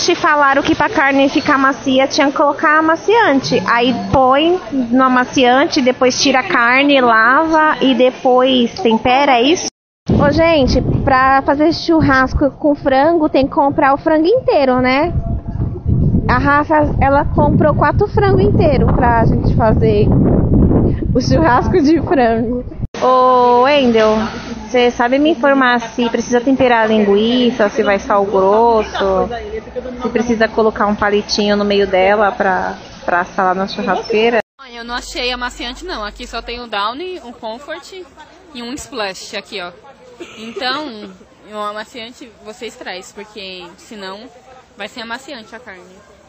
Antigamente falaram que pra carne ficar macia tinha que colocar amaciante. Aí põe no amaciante, depois tira a carne, lava e depois tempera, é isso? Ô, gente, pra fazer churrasco com frango tem que comprar o frango inteiro, né? A Rafa, ela comprou 4 frangos inteiros pra gente fazer o churrasco de frango. Ô, Wendel, você sabe me informar se precisa temperar a linguiça, se vai sal grosso, se precisa colocar um palitinho no meio dela pra assar lá na churrasqueira? Eu não achei amaciante não, aqui só tem o Downy, um Comfort e um Splash aqui, ó. Então, o amaciante vocês trazem, porque senão vai ser amaciante a carne.